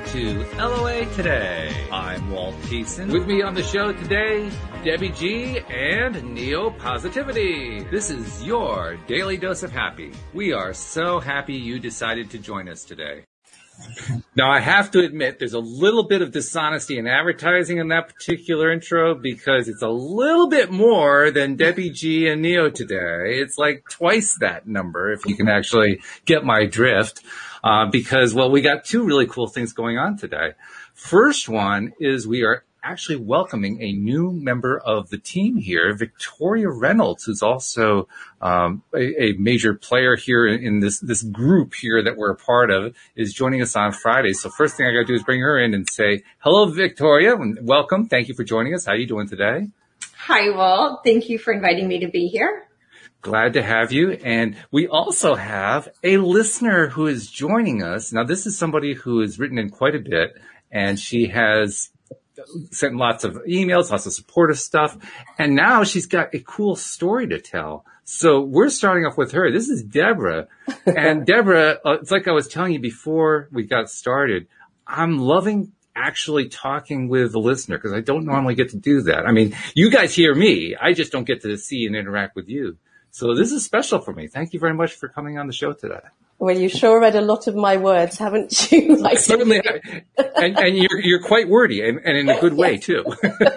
to LOA Today. I'm Walt Thiessen. With me on the show today, Debbie G and Neo Positivity. This is your daily dose of happy. We are so happy you decided to join us today. Now, I have to admit, there's a little bit of dishonesty in advertising in that particular intro because it's a little bit more than Debbie G and Neo today. It's like twice that number, if you can actually get my drift, because, well, we got two really cool things going on today. First one is we are actually welcoming a new member of the team here, Victoria Reynolds, who's also a major player here in this group here that we're a part of, is joining us on Friday. So first thing I got to do is bring her in and say, hello, Victoria, and welcome. Thank you for joining us. How are you doing today? Hi, Walt. Thank you for inviting me to be here. Glad to have you. And we also have a listener who is joining us. Now, this is somebody who has written in quite a bit, and she has sent lots of emails, lots of supportive stuff, and now she's got a cool story to tell. So we're starting off with her. This is Deborah. And Deborah, it's like I was telling you before we got started, I'm loving actually talking with the listener because I don't normally get to do that. I mean, you guys hear me. I just don't get to see and interact with you. So this is special for me. Thank you very much for coming on the show today. Well, you sure read a lot of my words, haven't you? Like certainly, and you're quite wordy, and in a good way too.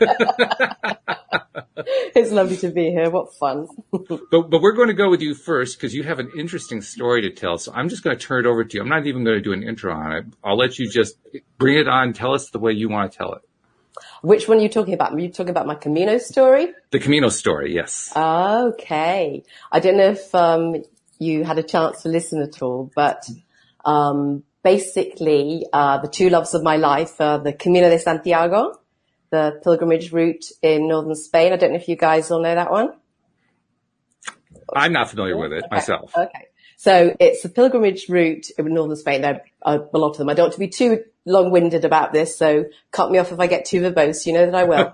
It's lovely to be here. What fun! But we're going to go with you first because you have an interesting story to tell. So I'm just going to turn it over to you. I'm not even going to do an intro on it. I'll let you just bring it on. Tell us the way you want to tell it. Which one are you talking about? Are you talking about my Camino story? The Camino story, yes. Okay. I don't know if you had a chance to listen at all, but basically the two loves of my life are the Camino de Santiago, the pilgrimage route in northern Spain. I don't know if you guys all know that one. I'm not familiar with it myself. Okay. So it's a pilgrimage route in northern Spain. There are a lot of them. I don't want to be too long-winded about this, so cut me off if I get too verbose. You know that I will.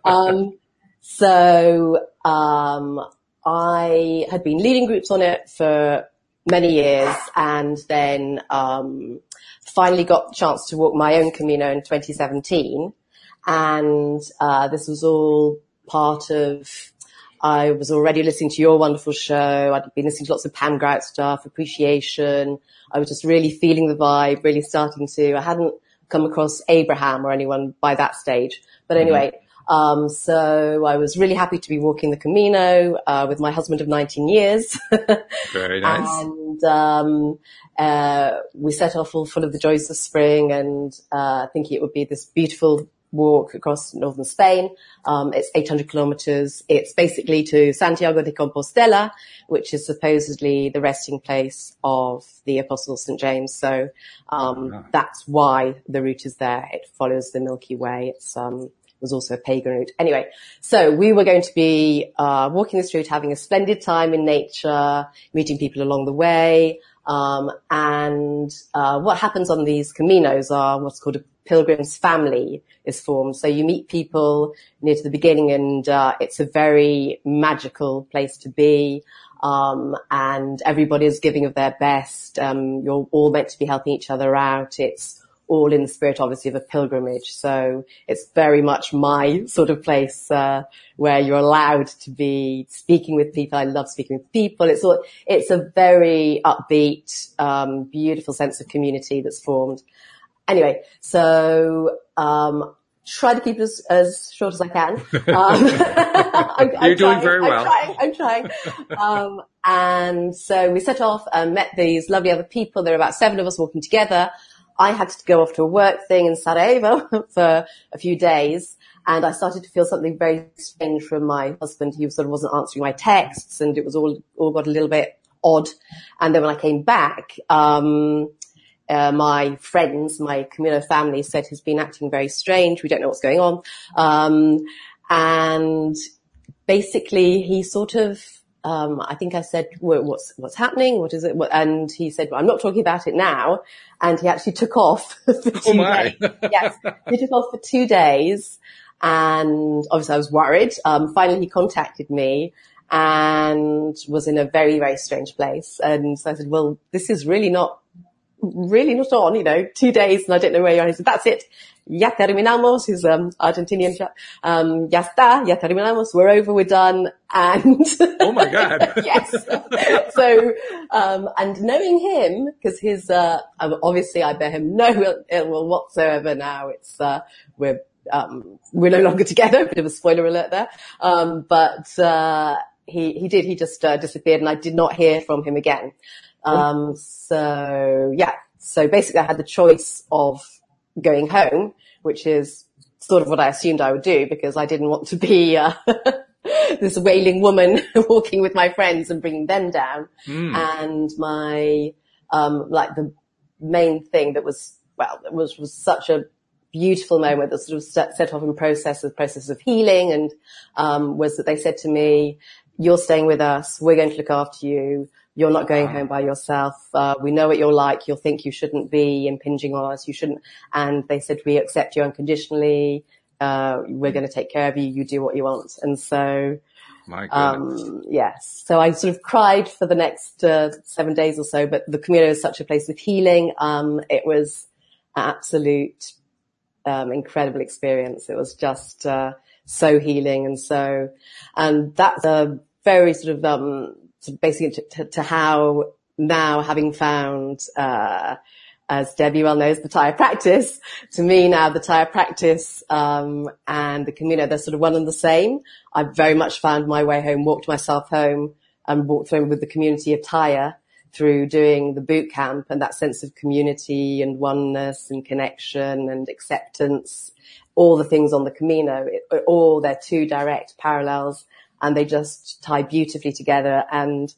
I had been leading groups on it for many years and then finally got the chance to walk my own Camino in 2017. And this was all part of, I was already listening to your wonderful show. I'd been listening to lots of Pam Grout stuff, appreciation. I was just really feeling the vibe, really starting to, I hadn't come across Abraham or anyone by that stage. But anyway, so I was really happy to be walking the Camino, with my husband of 19 years. Very nice. And, we set off all full of the joys of spring and, thinking it would be this beautiful walk across northern Spain. It's 800 kilometers. It's basically to Santiago de Compostela, which is supposedly the resting place of the Apostle St. James. So, that's why the route is there. It follows the Milky Way. It's, was also a pagan route. Anyway, so we were going to be walking this route, having a splendid time in nature, meeting people along the way. And what happens on these Caminos are what's called a pilgrim's family is formed. So you meet people near to the beginning and it's a very magical place to be. And everybody is giving of their best. You're all meant to be helping each other out. It's all in the spirit, obviously, of a pilgrimage. So it's very much my sort of place, where you're allowed to be speaking with people. I love speaking with people. It's a very upbeat, beautiful sense of community that's formed. Anyway, so, try to keep it as short as I can. You're doing very well. I'm trying. And so we set off and met these lovely other people. There were about 7 of us walking together. I had to go off to a work thing in Sarajevo for a few days, and I started to feel something very strange from my husband. He sort of wasn't answering my texts, and it was all got a little bit odd. And then when I came back, my friends, my Camino family said he's been acting very strange. We don't know what's going on. And basically he sort of, I think I said, what's happening? What is it? And he said, well, I'm not talking about it now. And he actually took off for 2 days. Yes. He took off for 2 days. And obviously I was worried. Finally he contacted me and was in a very, very strange place. And so I said, well, this is really not really not on, 2 days and I don't know where you are. He said, that's it. Ya terminamos, he's Argentinian chap. Ya está, ya terminamos, we're over, we're done. And oh my God. yes. So, and knowing him, because obviously I bear him no ill will whatsoever now. It's, we're no longer together, bit of a spoiler alert there. He just disappeared and I did not hear from him again. So basically I had the choice of going home, which is sort of what I assumed I would do because I didn't want to be this wailing woman walking with my friends and bringing them down. And my the main thing that was such a beautiful moment that sort of set off in process of healing and was that they said to me, you're staying with us, we're going to look after you. You're not going home by yourself. We know what you're like. You'll think you shouldn't be impinging on us. You shouldn't. And they said, we accept you unconditionally. We're going to take care of you. You do what you want. And so, my goodness. Yes. So I sort of cried for the next 7 days or so, but the Camino is such a place of healing. It was an absolute, incredible experience. It was just, so healing. And that's a very sort of, so basically to how now having found, as Debbie well knows, the Thai practice, to me now the Thai practice, and the Camino, they're sort of one and the same. I very much found my way home, walked myself home and walked home with the community of Thaya through doing the boot camp and that sense of community and oneness and connection and acceptance, all the things on the Camino, they're two direct parallels. And they just tie beautifully together. And,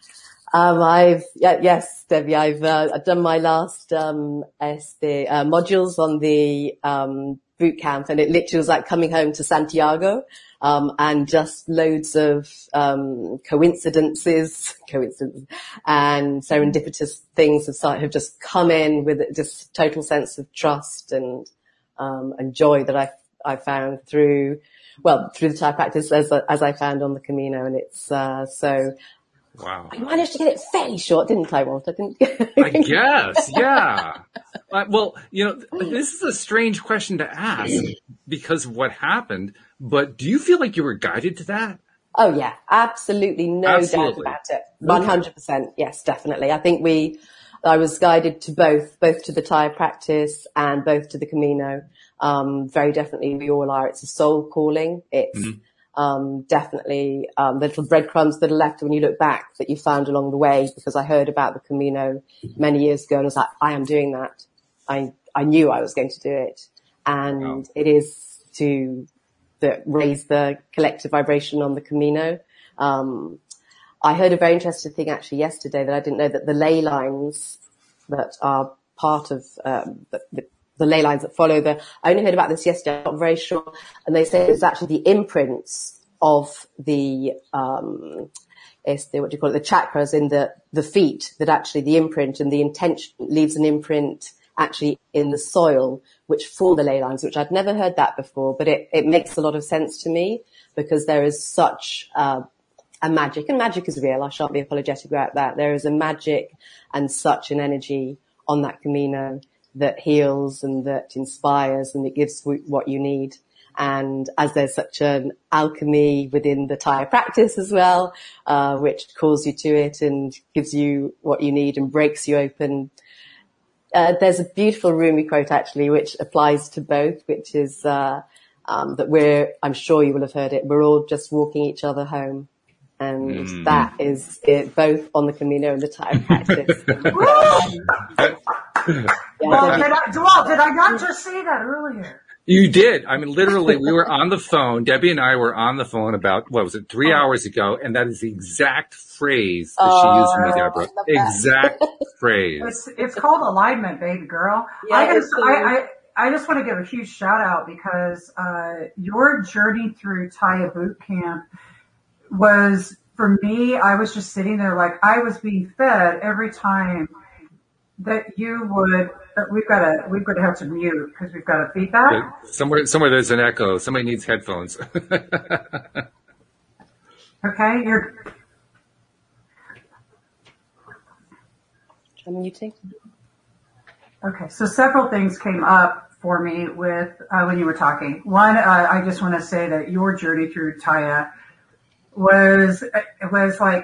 yes, Debbie, I've done my last, modules on the, boot camp and it literally was like coming home to Santiago, and just loads of, coincidences and serendipitous things have just come in with just total sense of trust and joy that I found through the Thai practice as I found on the Camino. And it's, so. Wow. I managed to get it fairly short, didn't I, Walt? I guess, yeah. Well, this is a strange question to ask because of what happened, but do you feel like you were guided to that? Oh yeah, absolutely. No doubt about it. 100%. Yes, definitely. I think I was guided to both to the Thai practice and both to the Camino. Very definitely we all are. It's a soul calling. It's, definitely, the little breadcrumbs that are left when you look back that you found along the way, because I heard about the Camino many years ago and I was like, I am doing that. I knew I was going to do it. And it is to raise the collective vibration on the Camino. I heard a very interesting thing actually yesterday that I didn't know, that the ley lines that are part of, the ley lines that follow I only heard about this yesterday, I'm not very sure. And they say it's actually the imprints of the chakras in the feet, that actually the imprint and the intention leaves an imprint actually in the soil, which form the ley lines, which I'd never heard that before, but it makes a lot of sense to me because there is such, a magic, and magic is real. I shan't be apologetic about that. There is a magic and such an energy on that Camino that heals and that inspires and it gives what you need. And as there's such an alchemy within the Thai practice as well, which calls you to it and gives you what you need and breaks you open. There's a beautiful Rumi quote actually, which applies to both, which is, that I'm sure you will have heard it, we're all just walking each other home. And that is it, both on the Camino and the Thai practice. Well, did I not just say that earlier? You did. I mean, literally, we were on the phone. Debbie and I were on the phone about, 3 hours ago, and that is the exact phrase that she used for me, Deborah. Exact phrase. It's called alignment, baby girl. Yeah, I just want to give a huge shout out because your journey through Thaya boot camp was, for me, I was just sitting there like I was being fed every time that you would. We've got to have to mute because we've got a feedback. Somewhere there's an echo. Somebody needs headphones. Okay, I'm muting. Okay, so several things came up for me with when you were talking. One, I just want to say that your journey through Taya was like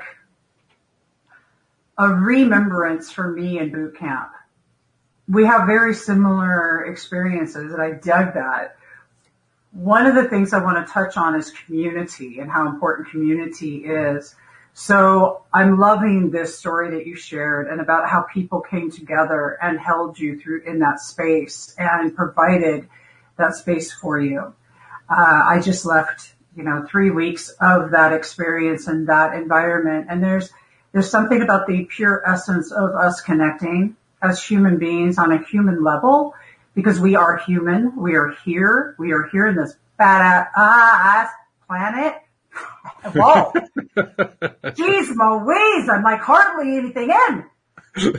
a remembrance for me in boot camp. We have very similar experiences, and I dug that. One of the things I want to touch on is community and how important community is. So I'm loving this story that you shared and about how people came together and held you through in that space and provided that space for you. I just left, 3 weeks of that experience and that environment. And there's something about the pure essence of us connecting as human beings on a human level, because we are human. We are here in this badass planet. Whoa. Jeez Louise, I'm like hardly anything in.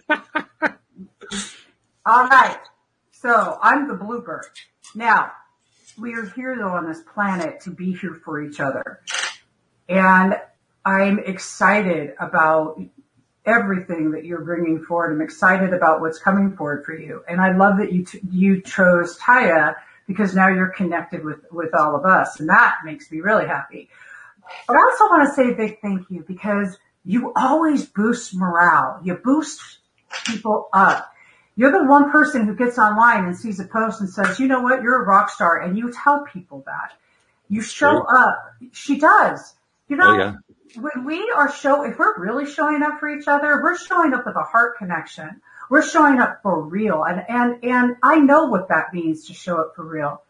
All right. So I'm the blooper. Now, we are here though on this planet to be here for each other. And I'm excited about everything that you're bringing forward. I'm excited about what's coming forward for you. And I love that you chose Taya, because now you're connected with all of us. And that makes me really happy. But I also want to say a big thank you, because you always boost morale. You boost people up. You're the one person who gets online and sees a post and says, you know what, you're a rock star. And you tell people that. You show up. She does. When we are if we're really showing up for each other, we're showing up with a heart connection. We're showing up for real. And I know what that means to show up for real.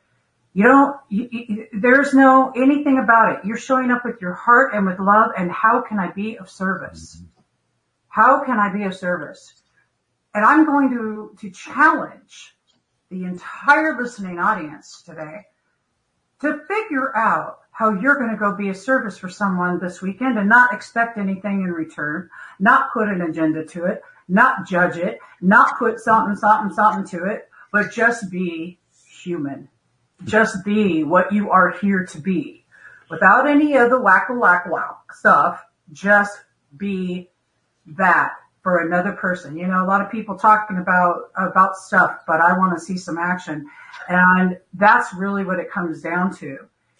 There's no anything about it. You're showing up with your heart and with love. And how can I be of service? How can I be of service? And I'm going to challenge the entire listening audience today to figure out how you're going to go be of service for someone this weekend and not expect anything in return, not put an agenda to it, not judge it, not put something to it, but just be human. Just be what you are here to be without any of the whack stuff. Just be that for another person. A lot of people talking about stuff, but I want to see some action. And that's really what it comes down to.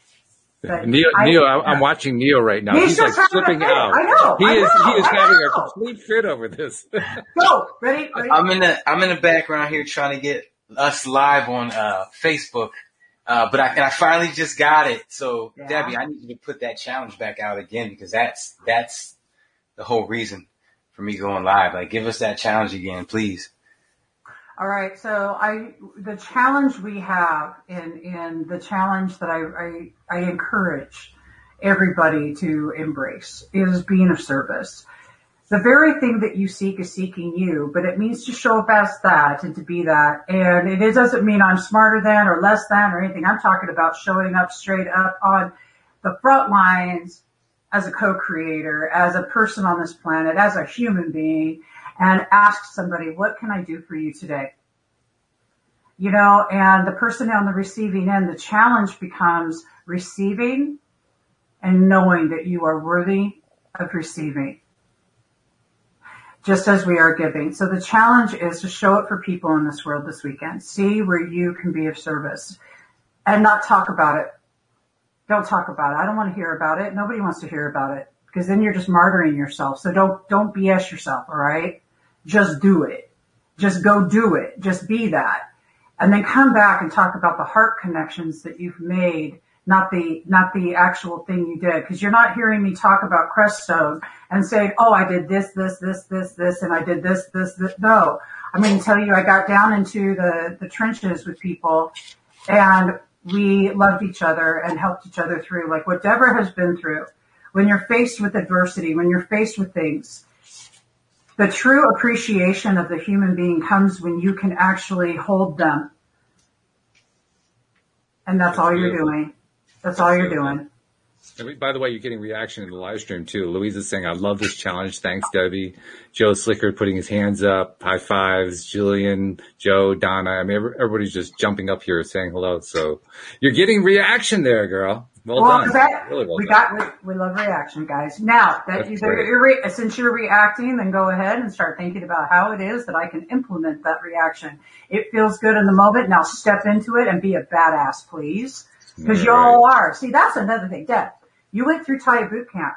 Neo, I'm watching Neo right now. He's like flipping out. I know. He is having a complete fit over this. Go. Ready? I'm in the background here trying to get us live on Facebook. But I finally just got it. So yeah. Debbie, I need you to put that challenge back out again, because that's the whole reason for me going live. Like, give us that challenge again, please. All right. So the challenge we have in the challenge that I encourage everybody to embrace is being of service. The very thing that you seek is seeking you, but it means to show up as that and to be that. And it doesn't mean I'm smarter than or less than or anything. I'm talking about showing up straight up on the front lines as a co-creator, as a person on this planet, as a human being, and ask somebody, what can I do for you today? And the person on the receiving end, the challenge becomes receiving and knowing that you are worthy of receiving, just as we are giving. So the challenge is to show up for people in this world this weekend. See where you can be of service and not talk about it. Don't talk about it. I don't want to hear about it. Nobody wants to hear about it, because then you're just martyring yourself. So don't BS yourself. All right. Just do it. Just go do it. Just be that. And then come back and talk about the heart connections that you've made, not the actual thing you did. Because you're not hearing me talk about Creststone and saying, oh, I did this, and I did this. No, I'm going to tell you, I got down into the trenches with people, and we loved each other and helped each other through, like what Deborah has been through. When you're faced with adversity, when you're faced with things, the true appreciation of the human being comes when you can actually hold them. And that's all you're doing. That's all you're doing. By the way, you're getting reaction in the live stream too. Louise is saying, I love this challenge. Thanks, Debbie. Joe Slicker putting his hands up. High fives. Julian, Joe, Donna. I mean, everybody's just jumping up here saying hello. So you're getting reaction there, girl. Well done. Really well done. We love reaction, guys. Now, since you're reacting, then go ahead and start thinking about how it is that I can implement that reaction. It feels good in the moment. Now step into it and be a badass, please. Because you all are. See, that's another thing. Deb, you went through Taya boot camp.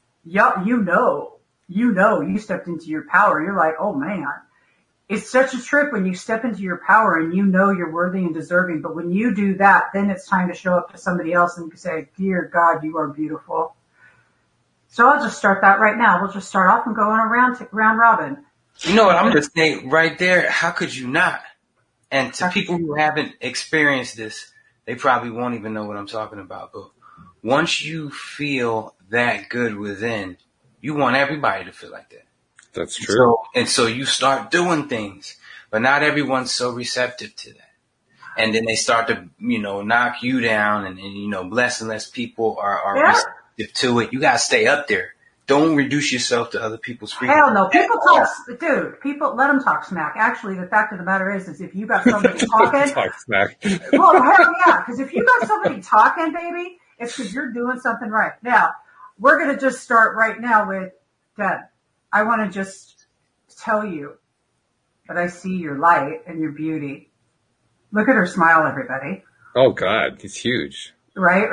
You stepped into your power. You're like, oh man, it's such a trip when you step into your power and you know you're worthy and deserving. But when you do that, then it's time to show up to somebody else and say, dear God, you are beautiful. So I'll just start that right now. We'll just start off and go on a round robin. You know what? I'm going to say right there, how could you not? And to people who haven't experienced this, they probably won't even know what I'm talking about. But once you feel that good within, you want everybody to feel like that. That's true. So you start doing things, but not everyone's so receptive to that. And then they start to, knock you down and less and less people are receptive to it. You got to stay up there. Don't reduce yourself to other people's freedom. Hell no. People let them talk smack. Actually, the fact of the matter is if you got somebody talking. Talk smack. Well, hell yeah. Because if you got somebody talking, baby, it's because you're doing something right. Now, we're going to just start right now with Deb. I want to just tell you that I see your light and your beauty. Look at her smile, everybody. Oh, God. It's huge. Right?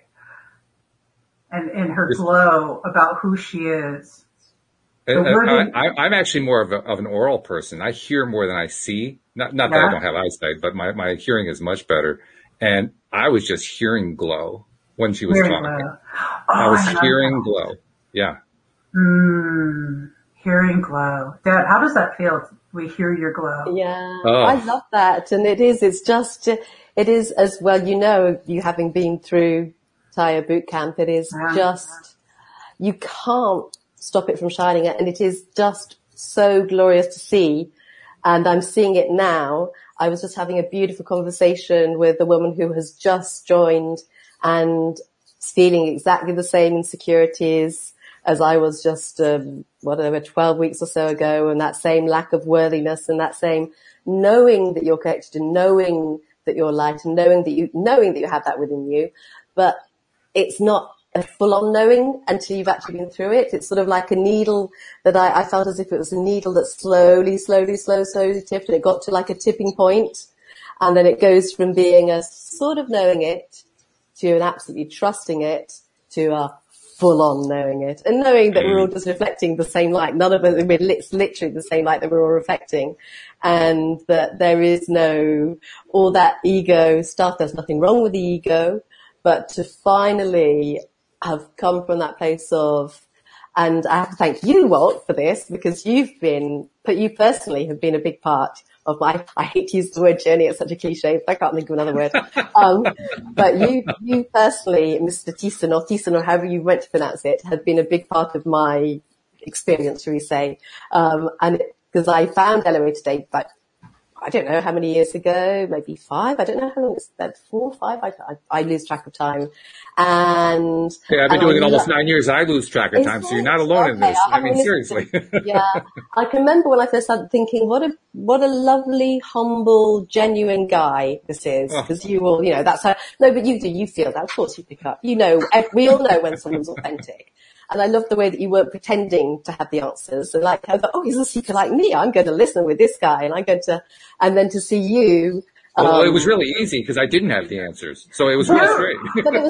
And her glow about who she is. I'm actually more of an oral person. I hear more than I see. Not that I don't have eyesight, but my hearing is much better. And I was just hearing glow when she was talking. I was hearing glow. Yeah. Hearing glow. Dad, how does that feel? We hear your glow. Yeah. I love that. And it is as well, you having been through Taya boot camp, it is just, you can't stop it from shining, and it is just so glorious to see. And I'm seeing it now. I was just having a beautiful conversation with a woman who has just joined and feeling exactly the same insecurities as I was just, 12 weeks or so ago, and that same lack of worthiness and that same knowing that you're connected and knowing that you're light and knowing that you have that within you. But it's not a full-on knowing until you've actually been through it. It's sort of like a needle that I felt as if it was a needle that slowly tipped, and it got to like a tipping point, and then it goes from being a sort of knowing it to an absolutely trusting it to a full-on knowing it, and knowing that we're all just reflecting the same light. None of us, it's literally the same light that we're all reflecting, and that there is no all that ego stuff. There's nothing wrong with the ego. But to finally have come from that place of, and I have to thank you, Walt, for this, because you personally have been a big part of I hate to use the word journey, it's such a cliche, but I can't think of another word. But you personally, Mr. Thiessen, or however you went to pronounce it, have been a big part of my experience, shall we say. And because I found LOA today, but I don't know how many years ago, maybe 5. I don't know how long it's been, 4 or 5. I lose track of time. And I've been doing it almost 9 years. I lose track of time, so you're not alone in this. I mean, seriously. Yeah. I can remember when I first started thinking, what a lovely, humble, genuine guy this is. Because you all, that's how, no, but you feel that. Of course you pick up. We all know when someone's authentic. And I love the way that you weren't pretending to have the answers. And like, he's a seeker like me. I'm going to listen with this guy, and then to see you. Well, it was really easy because I didn't have the answers, so it was really straight. But it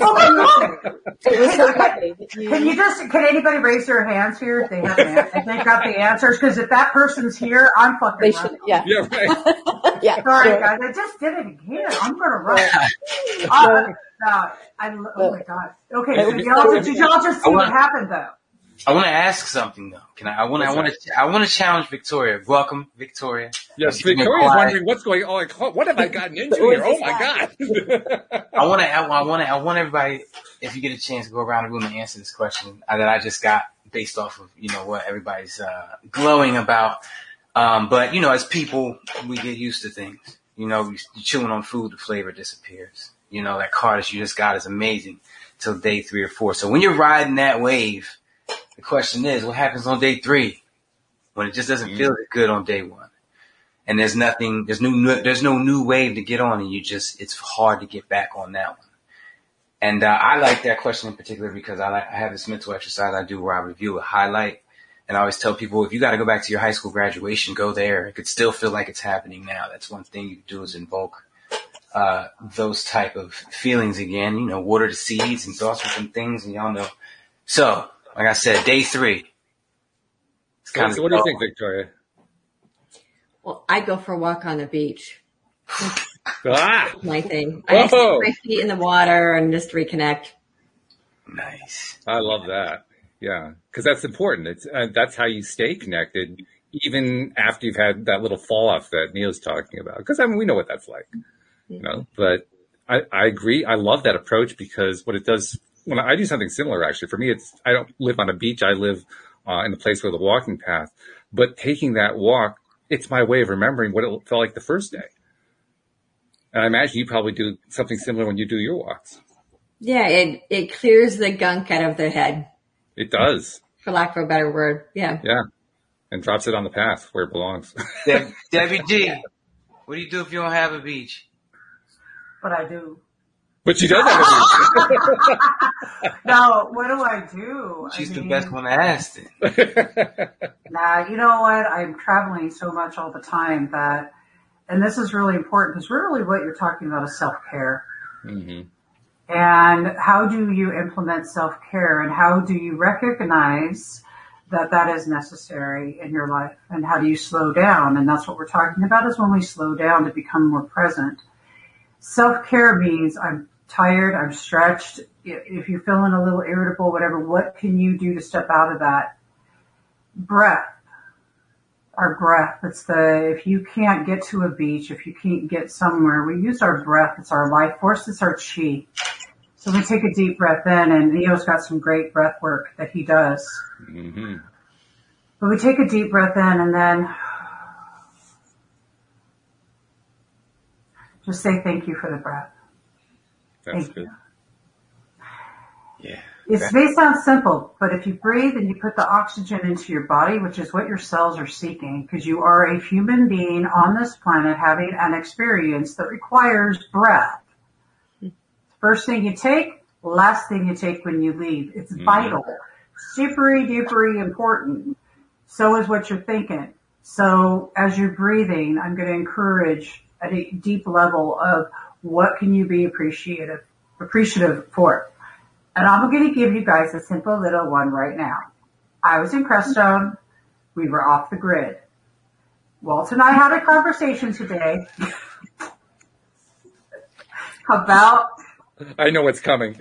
was so lovely. Can anybody raise their hands here if they have if they've got the answers? Because if that person's here, I'm fucking running. Yeah, right. Yeah. Sorry, guys, I just did it again. I'm gonna run. Oh my God. Okay, so did y'all just see what happened though? I want to ask something though. Can I? I want to challenge Victoria. Welcome, Victoria. Yes, Victoria's wondering what's going on. What have I gotten into here? Oh my God! I want everybody, if you get a chance, to go around the room and answer this question that I just got based off of what everybody's glowing about. But as people, we get used to things. You're chewing on food, the flavor disappears. that car that you just got is amazing till day 3 or 4. So when you're riding that wave, the question is, what happens on day 3 when it just doesn't feel as good on day 1? And there's no new wave to get on, and it's hard to get back on that one. And I like that question in particular because I have this mental exercise I do where I review a highlight. And I always tell people, if you got to go back to your high school graduation, go there. It could still feel like it's happening now. That's one thing you can do is invoke those type of feelings again. Water the seeds and thoughts with some things, and y'all know. So, like I said, day 3. So what do you think, Victoria? Well, I go for a walk on the beach. That's my thing. I stick my feet in the water and just reconnect. Nice. I love that. Yeah, because that's important. That's how you stay connected, even after you've had that little fall off that Neil's talking about. Because we know what that's like, But I agree. I love that approach because what it does when I do something similar. Actually, for me, I don't live on a beach. I live in a place with a walking path. But taking that walk, it's my way of remembering what it felt like the first day. And I imagine you probably do something similar when you do your walks. Yeah, it clears the gunk out of the head. It does. For lack of a better word. Yeah. Yeah. And drops it on the path where it belongs. Debbie G, what do you do if you don't have a beach? But I do. But she does have a beach. No, what do I do? She's the best one to ask it. Nah, you know what? I'm traveling so much all the time and this is really important because really what you're talking about is self-care. Mm-hmm. And how do you implement self-care and how do you recognize that is necessary in your life and how do you slow down? And that's what we're talking about is when we slow down to become more present. Self-care means I'm tired, I'm stretched. If you're feeling a little irritable, whatever, what can you do to step out of that? Breath. Our breath. If you can't get to a beach, if you can't get somewhere, we use our breath. It's our life force. It's our chi. So we take a deep breath in, and Neo's got some great breath work that he does. Mm-hmm. But we take a deep breath in and then just say thank you for the breath. That's thank good. You. Yeah. It may sound simple, but if you breathe and you put the oxygen into your body, which is what your cells are seeking, because you are a human being on this planet having an experience that requires breath. First thing you take, last thing you take when you leave. It's vital. Super duper important. So is what you're thinking. So as you're breathing, I'm going to encourage at a deep level of what can you be appreciative for. And I'm going to give you guys a simple little one right now. I was in Crestone. We were off the grid. Walt and I had a conversation today about... I know what's coming.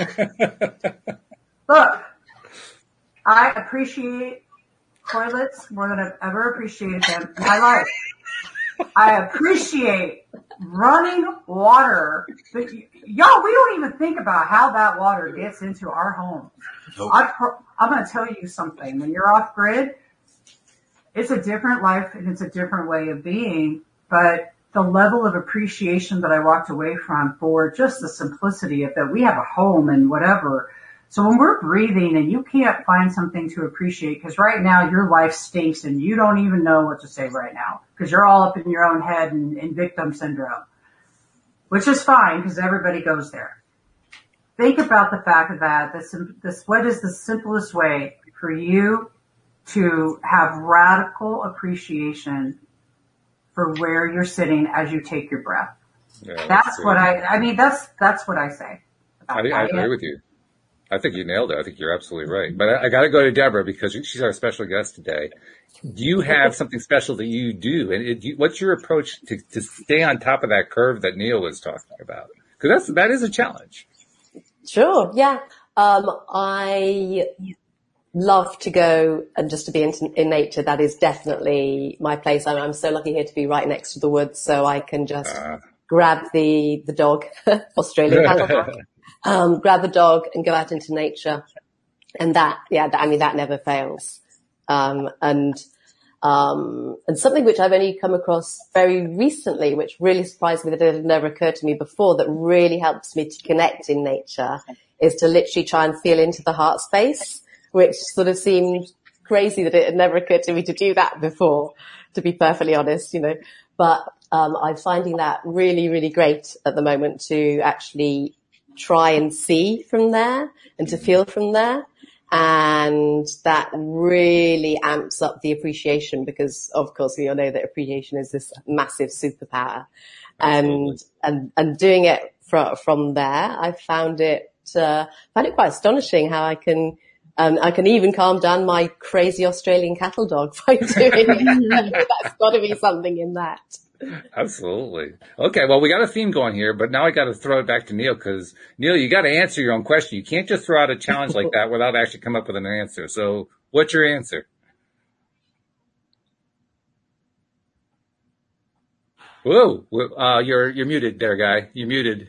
Look, I appreciate toilets more than I've ever appreciated them in my life. I appreciate running water. But y'all, we don't even think about how that water gets into our homes. Nope. I'm going to tell you something. When you're off grid, it's a different life and it's a different way of being. But the level of appreciation that I walked away from for just the simplicity of that we have a home and whatever. So when we're breathing and you can't find something to appreciate, because right now your life stinks and you don't even know what to say right now because you're all up in your own head and in victim syndrome, which is fine because everybody goes there. Think about the fact that what is the simplest way for you to have radical appreciation for where you're sitting as you take your breath. Yeah, that's what that's what I say. I agree with you. I think you nailed it. I think you're absolutely right. But I got to go to Deborah because she's our special guest today. Do you have something special that you do? And what's your approach to stay on top of that curve that Neil was talking about? Because that is a challenge. Sure. Yeah. I love to go and just to be in nature. That is definitely my place. I'm so lucky here to be right next to the woods, so I can just grab the dog, Australian grab the dog and go out into nature. And that never fails. And And something which I've only come across very recently, which really surprised me that it had never occurred to me before, that really helps me to connect in nature, is to literally try and feel into the heart space, which sort of seemed crazy that it had never occurred to me to do that before, to be perfectly honest, But I'm finding that really, really great at the moment to actually try and see from there and to feel from there. And that really amps up the appreciation because, of course, we all know that appreciation is this massive superpower. And doing it from there, I found it quite astonishing how I can even calm down my crazy Australian cattle dog by doing it. That's got to be something in that. Absolutely. Okay, well, we got a theme going here, but now I got to throw it back to Neil because, Neil, you got to answer your own question. You can't just throw out a challenge like that without actually come up with an answer. So what's your answer? Whoa, you're muted there, guy. You're muted.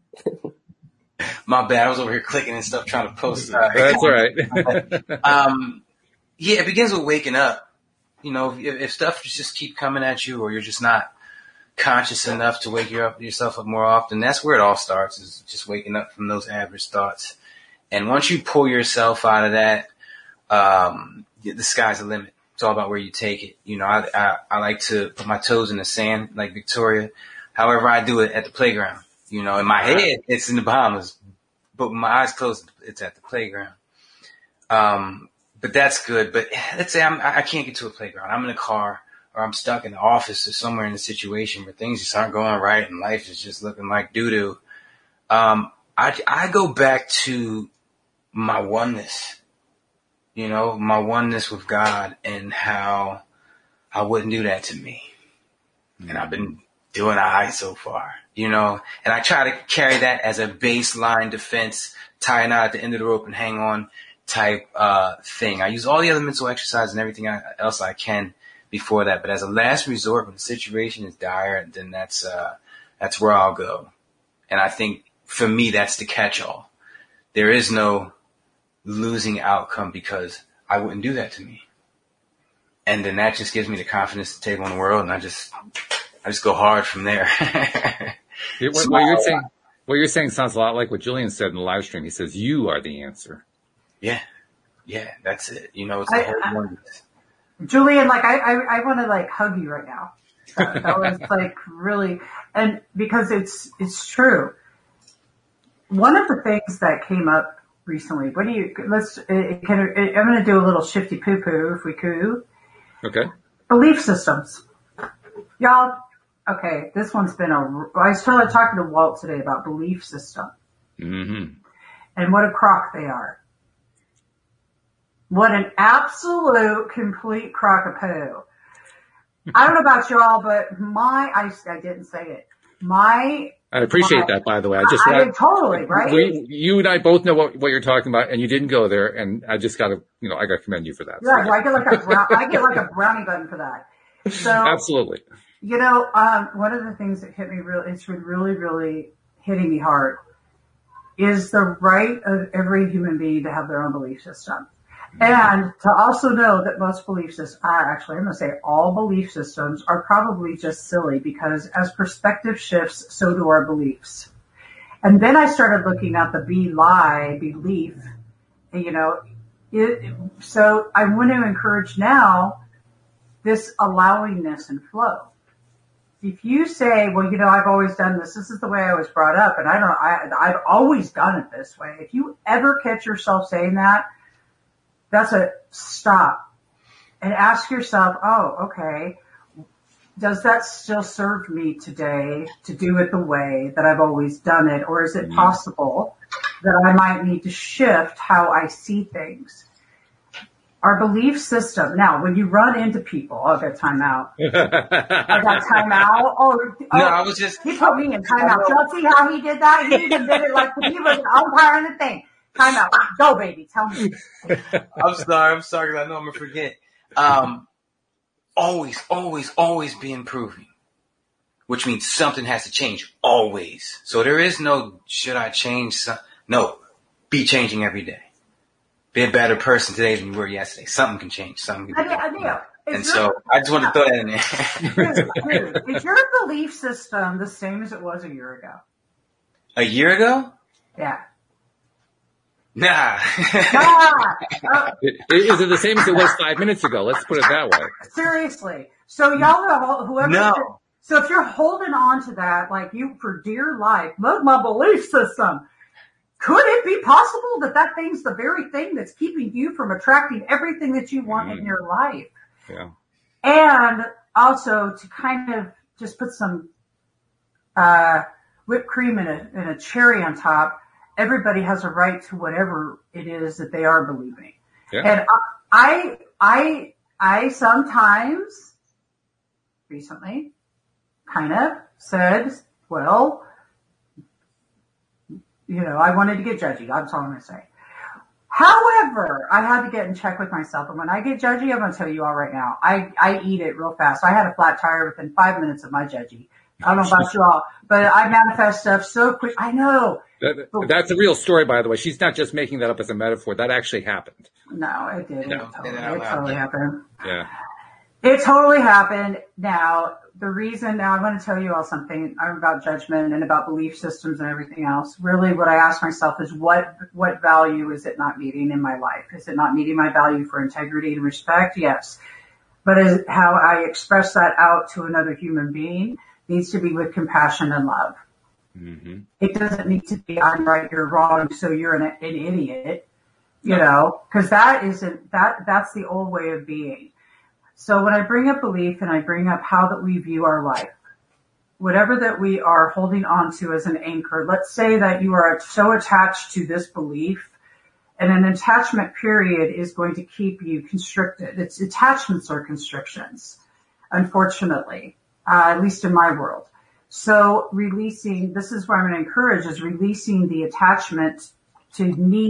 My bad. I was over here clicking and stuff trying to post. That's all right. Yeah, it begins with waking up. If stuff just keep coming at you or you're just not conscious enough to wake yourself up more often, that's where it all starts, is just waking up from those average thoughts. And once you pull yourself out of that, the sky's the limit. It's all about where you take it. I like to put my toes in the sand like Victoria. However, I do it at the playground. In my head, it's in the Bahamas, but with my eyes closed, it's at the playground. But that's good. But let's say I can't get to a playground. I'm in a car or I'm stuck in the office or somewhere in a situation where things just aren't going right and life is just looking like doo-doo. I go back to my oneness, my oneness with God and how I wouldn't do that to me. And I've been doing all right so far, and I try to carry that as a baseline defense, tie a knot at the end of the rope and hang on type thing. I use all the other mental exercise and everything else I can before that, but as a last resort, when the situation is dire, then that's where I'll go. And I think for me, that's the catch-all. There is no losing outcome because I wouldn't do that to me. And then that just gives me the confidence to take on the world, and I just go hard from there. What you're saying sounds a lot like what Julian said in the live stream. He says, you are the answer. Yeah, that's it. It's the whole one. Julian, I want to hug you right now. That was really, and because it's true. One of the things that came up recently, I'm going to do a little shifty poo-poo if we could. Okay. Belief systems. Y'all, okay, this one's been I started talking to Walt today about belief system. Mm-hmm. And what a crock they are. What an absolute complete crock of poo. I don't know about y'all, but I didn't say it. I appreciate that, by the way. Totally, right? You and I both know what you're talking about, and you didn't go there, and I just I got to commend you for that. Yeah, so. I get like a brownie button for that. So absolutely. One of the things that hit me it's really, really hitting me hard is the right of every human being to have their own belief system. And to also know that most belief systems, I'm going to say all belief systems are probably just silly because as perspective shifts, so do our beliefs. And then I started looking at the belief, so I want to encourage now this allowingness and flow. If you say, well, I've always done this is the way I was brought up, and I've always done it this way. If you ever catch yourself saying that, that's a stop and ask yourself, oh, okay, does that still serve me today to do it the way that I've always done it? Or is it possible that I might need to shift how I see things? Our belief system. Now, when you run into people, I got time out. I got time out. No, I was just. He put me in time out. Y'all see how he did that? He even did it like he was an umpire in the thing. Time out. Go, baby. Tell me. I'm sorry. I know I'm going to forget. Always be improving, which means something has to change. Always. So there is no, should I change? No, be changing every day. Be a better person today than you were yesterday. Something can change. Something can change. And so I just want to throw that in there. Dude, is your belief system the same as it was a year ago? A year ago? Yeah. Nah. Is it the same as it was 5 minutes ago? Let's put it that way. Seriously. So y'all have whoever. No. So if you're holding on to that, like you for dear life, that's my belief system. Could it be possible that that thing's the very thing that's keeping you from attracting everything that you want in your life? Yeah. And also to kind of just put some whipped cream and a cherry on top. Everybody has a right to whatever it is that they are believing. Yeah. And I sometimes recently kind of said, well, I wanted to get judgy. That's all I'm going to say. However, I had to get in check with myself. And when I get judgy, I'm going to tell you all right now, I eat it real fast. I had a flat tire within 5 minutes of my judgy. I don't know about you all, but I manifest stuff so quick. I know. That's a real story, by the way. She's not just making that up as a metaphor. That actually happened. No, it didn't. It totally happened. Yeah. It totally happened. Now, the reason, I'm going to tell you all something about judgment and about belief systems and everything else. Really, what I ask myself is what value is it not meeting in my life? Is it not meeting my value for integrity and respect? Yes. But how I express that out to another human being needs to be with compassion and love. Mm-hmm. It doesn't need to be, I'm right, you're wrong, so you're an idiot, because that's the old way of being. So when I bring up belief and I bring up how that we view our life, whatever that we are holding on to as an anchor, let's say that you are so attached to this belief, and an attachment period is going to keep you constricted. It's attachments are constrictions, unfortunately. At least in my world. So this is what I'm going to encourage, is releasing the attachment to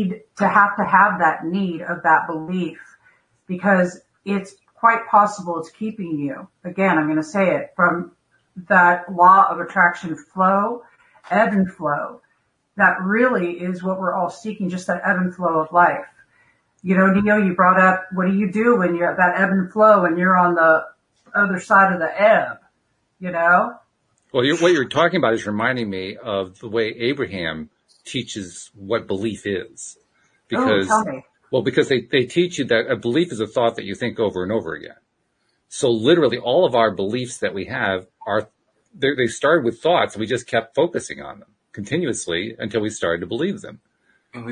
have that need of that belief, because it's quite possible it's keeping you, again, I'm going to say it, from that law of attraction flow, ebb and flow. That really is what we're all seeking, just that ebb and flow of life. Neo, you brought up, what do you do when you're at that ebb and flow and you're on the other side of the ebb? Well, what you're talking about is reminding me of the way Abraham teaches what belief is. Because, tell me. Well, because they teach you that a belief is a thought that you think over and over again. So literally all of our beliefs that we have they started with thoughts, and we just kept focusing on them continuously until we started to believe them. And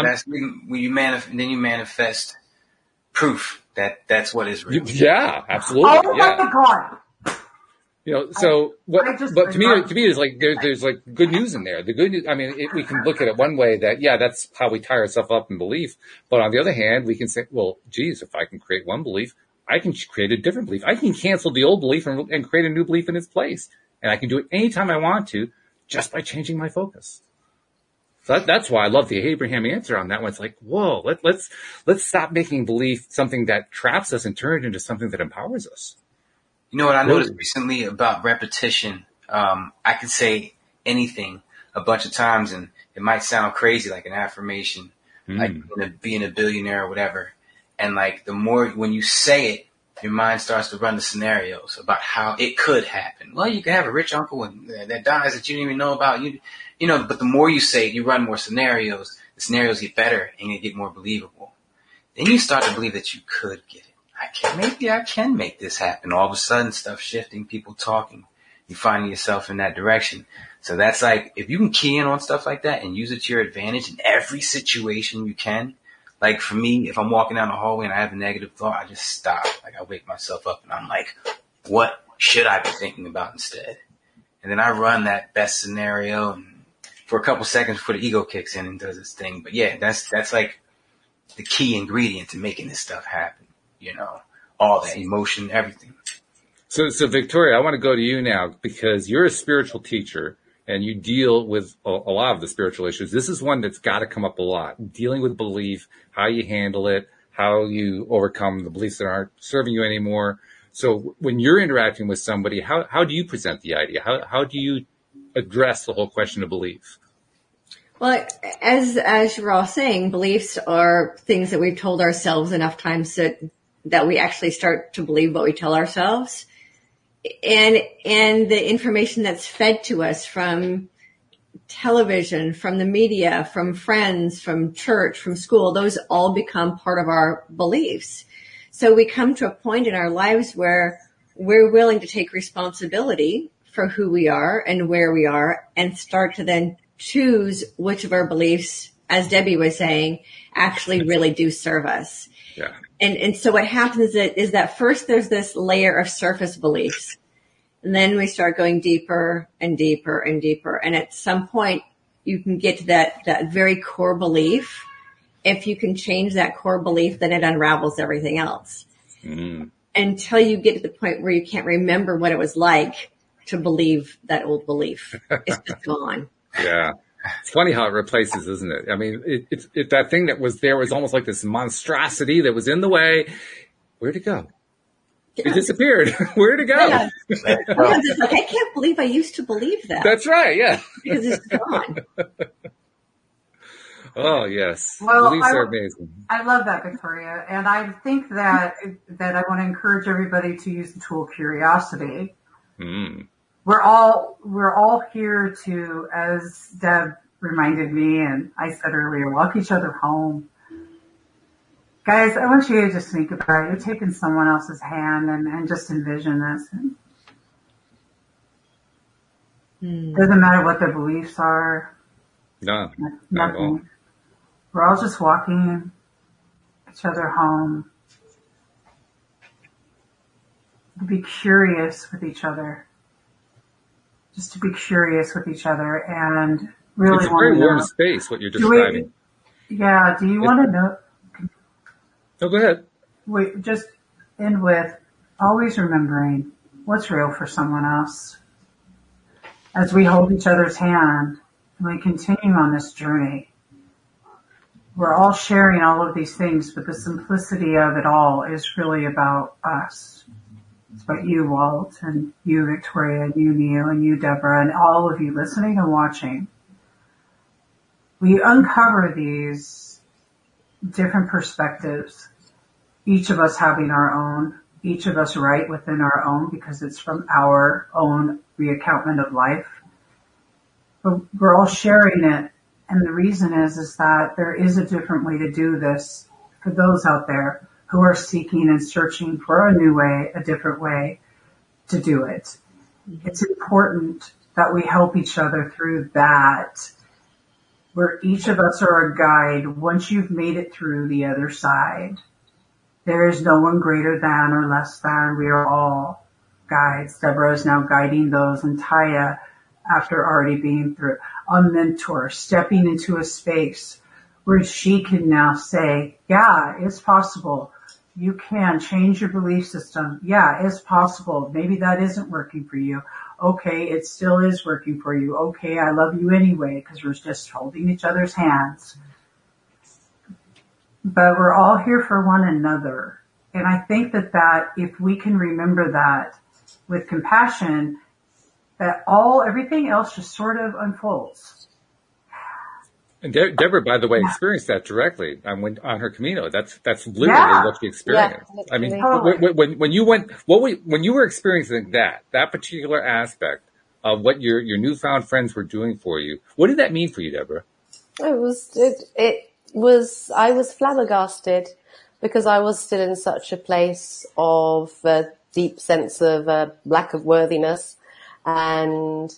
you manifest proof that that's what is real. Yeah, absolutely. Oh my God. So what? But to me, it's like there's like good news in there. The good news. I mean, we can look at it one way that that's how we tie ourselves up in belief. But on the other hand, we can say, well, geez, if I can create one belief, I can create a different belief. I can cancel the old belief and create a new belief in its place, and I can do it anytime I want to, just by changing my focus. So that's why I love the Abraham answer on that one. It's like, whoa, let's stop making belief something that traps us and turn it into something that empowers us. You know what I noticed recently about repetition? I could say anything a bunch of times and it might sound crazy, like an affirmation, like being a billionaire or whatever. And like the more, when you say it, your mind starts to run the scenarios about how it could happen. Well, you could have a rich uncle that dies that you didn't even know about. But the more you say it, you run more scenarios. The scenarios get better and you get more believable. Then you start to believe that you could get it. Maybe I can make this happen. All of a sudden, stuff shifting, people talking, you finding yourself in that direction. So that's like, if you can key in on stuff like that and use it to your advantage in every situation you can. Like for me, if I'm walking down the hallway and I have a negative thought, I just stop. Like I wake myself up and I'm like, what should I be thinking about instead? And then I run that best scenario and for a couple seconds before the ego kicks in and does its thing. But yeah, that's like the key ingredient to making this stuff happen. All that emotion, everything. So Victoria, I want to go to you now because you're a spiritual teacher and you deal with a lot of the spiritual issues. This is one that's got to come up a lot. Dealing with belief, how you handle it, how you overcome the beliefs that aren't serving you anymore. So when you're interacting with somebody, how do you present the idea? How do you address the whole question of belief? Well, as you're all saying, beliefs are things that we've told ourselves enough times that that we actually start to believe what we tell ourselves. And the information that's fed to us from television, from the media, from friends, from church, from school, those all become part of our beliefs. So we come to a point in our lives where we're willing to take responsibility for who we are and where we are, and start to then choose which of our beliefs, as Debbie was saying, actually really do serve us. Yeah. And so what happens is that first there's this layer of surface beliefs, and then we start going deeper and deeper and deeper. And at some point you can get to that very core belief. If you can change that core belief, then it unravels everything else. Until you get to the point where you can't remember what it was like to believe that old belief. It's just gone. Yeah. It's funny how it replaces, isn't it? I mean, it's that thing that was there was almost like this monstrosity that was in the way. Where'd it go? Yeah. It disappeared. Where'd it go? Yeah. It's like, I can't believe I used to believe that. That's right. Yeah. Because it's gone. Oh, yes. Well, beliefs are amazing. I love that, Victoria. And I think that I want to encourage everybody to use the tool curiosity. We're all here to, as Deb reminded me and I said earlier, walk each other home. Guys, I want you to just think about it. You're taking someone else's hand and just envision this. Doesn't matter what their beliefs are. No, nothing. not at all. We're all just walking each other home. To be curious with each other. Just to be curious with each other and really it's a very warm space, what you're describing. Do you want to know? No, go ahead. Wait, just end with always remembering what's real for someone else. As we hold each other's hand and we continue on this journey, we're all sharing all of these things, but the simplicity of it all is really about us. It's about you, Walt, and you, Victoria, and you, Neil, and you, Deborah, and all of you listening and watching. We uncover these different perspectives, each of us having our own, each of us right within our own, because it's from our own reaccountment of life. But we're all sharing it, and the reason is that there is a different way to do this for those out there who are seeking and searching for a new way, a different way to do it. It's important that we help each other through that, where each of us are a guide. Once you've made it through the other side, there is no one greater than or less than. We are all guides. Deborah is now guiding those, and Taya, after already being through, a mentor, stepping into a space where she can now say, yeah, it's possible. You can change your belief system. Yeah, it's possible. Maybe that isn't working for you. Okay, it still is working for you. Okay, I love you anyway, because we're just holding each other's hands. But we're all here for one another. And I think that if we can remember that with compassion, that everything else just sort of unfolds. And Deborah, by the way, experienced that directly on her Camino. That's literally what she experienced. Yeah, I mean, when you were experiencing that particular aspect of what your newfound friends were doing for you, what did that mean for you, Deborah? I was flabbergasted, because I was still in such a place of a deep sense of lack of worthiness, and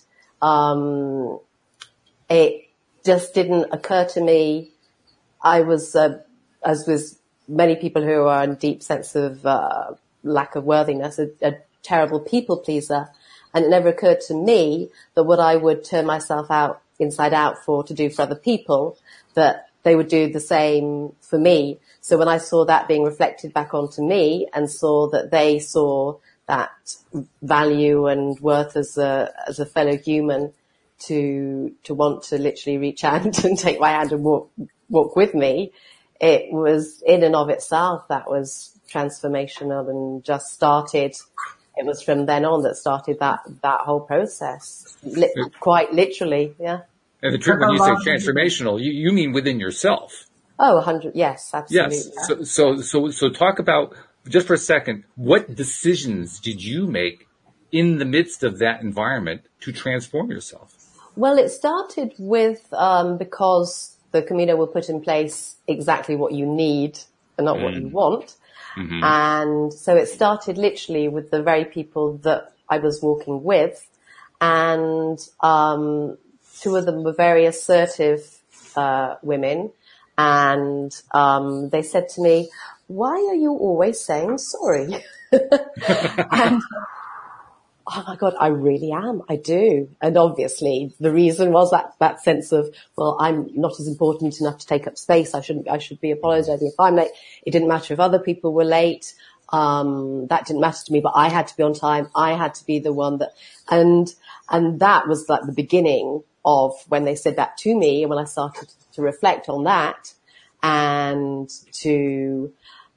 it just didn't occur to me. I was, as with many people who are in deep sense of lack of worthiness, a terrible people pleaser. And it never occurred to me that what I would turn myself inside out to do for other people, that they would do the same for me. So when I saw that being reflected back onto me, and saw that they saw that value and worth as a fellow human, to want to literally reach out and take my hand and walk with me, it was in and of itself, that was transformational, and just started. It was from then on that started that whole process, quite literally, yeah. And the truth, when you say transformational, you mean within yourself. Oh, 100, yes, absolutely. Yes. So talk about just for a second, what decisions did you make in the midst of that environment to transform yourself? Well, it started with, because the Camino will put in place exactly what you need and not what you want. Mm-hmm. And so it started literally with the very people that I was walking with. And, two of them were very assertive, women. And, they said to me, why are you always saying sorry? And, oh my God, I really am. I do. And obviously the reason was that sense of, well, I'm not as important enough to take up space. I should be apologizing if I'm late. It didn't matter if other people were late. That didn't matter to me, but I had to be on time. I had to be the one that, and that was like the beginning of when they said that to me, and when I started to reflect on that and to,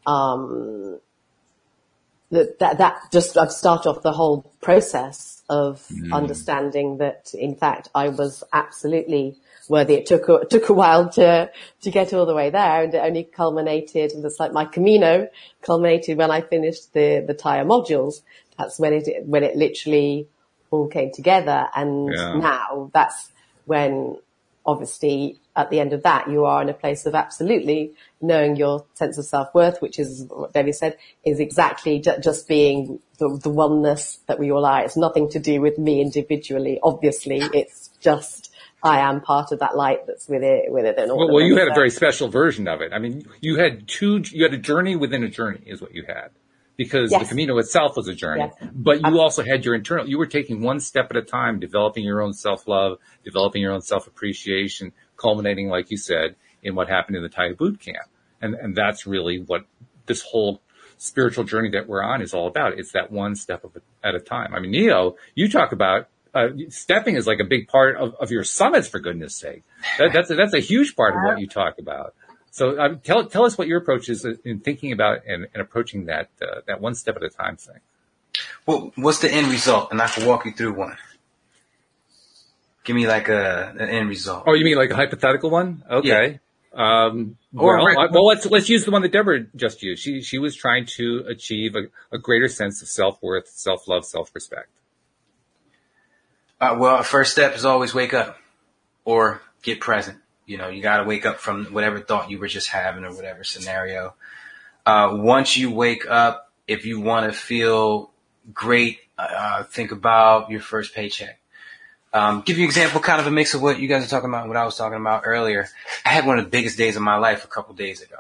that just, I've started off the whole process of understanding that, in fact, I was absolutely worthy. It took a while to get all the way there, and it only culminated, it's like my Camino culminated when I finished the tire modules. That's when it literally all came together. And now that's when, obviously, at the end of that, you are in a place of absolutely knowing your sense of self-worth, which is what Debbie said, is exactly just being the oneness that we all are. It's nothing to do with me individually. Obviously, it's just I am part of that light that's with it. And all well, you had a very special version of it. I mean, you had a journey within a journey is what you had. Because the Camino itself was a journey, but you also had your internal, you were taking one step at a time, developing your own self-love, developing your own self-appreciation, culminating, like you said, in what happened in the Taya boot camp. And that's really what this whole spiritual journey that we're on is all about. It's that one step at a time. I mean, Neo, you talk about, stepping is like a big part of your summits, for goodness sake. That's a huge part of what you talk about. So tell us what your approach is in thinking about and approaching that one step at a time thing. Well, what's the end result? And I can walk you through one. Give me like an end result. Oh, you mean like a hypothetical one? Okay. Yeah. Let's use the one that Deborah just used. She was trying to achieve a greater sense of self-worth, self-love, self-respect. Well, first step is always wake up or get present. You know, you got to wake up from whatever thought you were just having or whatever scenario. Once you wake up, if you want to feel great, think about your first paycheck. Give you an example, kind of a mix of what you guys are talking about and what I was talking about earlier. I had one of the biggest days of my life a couple days ago.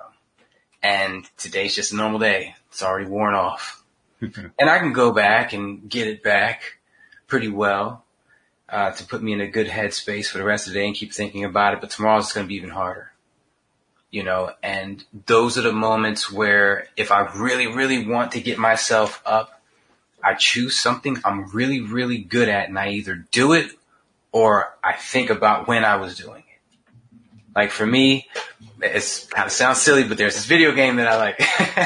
And today's just a normal day. It's already worn off. And I can go back and get it back pretty well. To put me in a good headspace for the rest of the day and keep thinking about it. But tomorrow's going to be even harder, you know, and those are the moments where if I really, really want to get myself up, I choose something I'm really, really good at, and I either do it or I think about when I was doing it. Like for me, it's kind of sounds silly, but there's this video game that I like.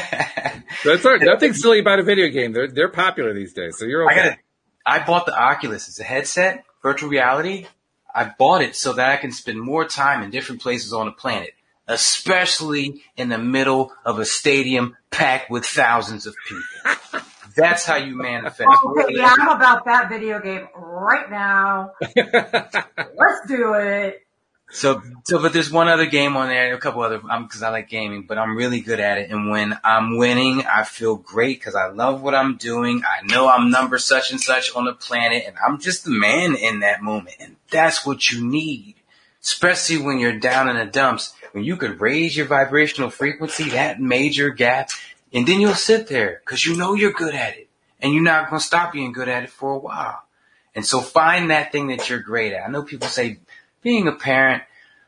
That's all right. Nothing silly about a video game. They're popular these days, so you're okay. I bought the Oculus. It's a headset. Virtual reality, I bought it so that I can spend more time in different places on the planet, especially in the middle of a stadium packed with thousands of people. That's how you manifest. Okay, yeah, I'm about that video game right now. Let's do it. So, but there's one other game on there, a couple other, cause I like gaming, but I'm really good at it. And when I'm winning, I feel great cause I love what I'm doing. I know I'm number such and such on the planet, and I'm just the man in that moment. And that's what you need, especially when you're down in the dumps, when you could raise your vibrational frequency, that major gap, and then you'll sit there cause you know you're good at it and you're not going to stop being good at it for a while. And so find that thing that you're great at. I know people say, being a parent,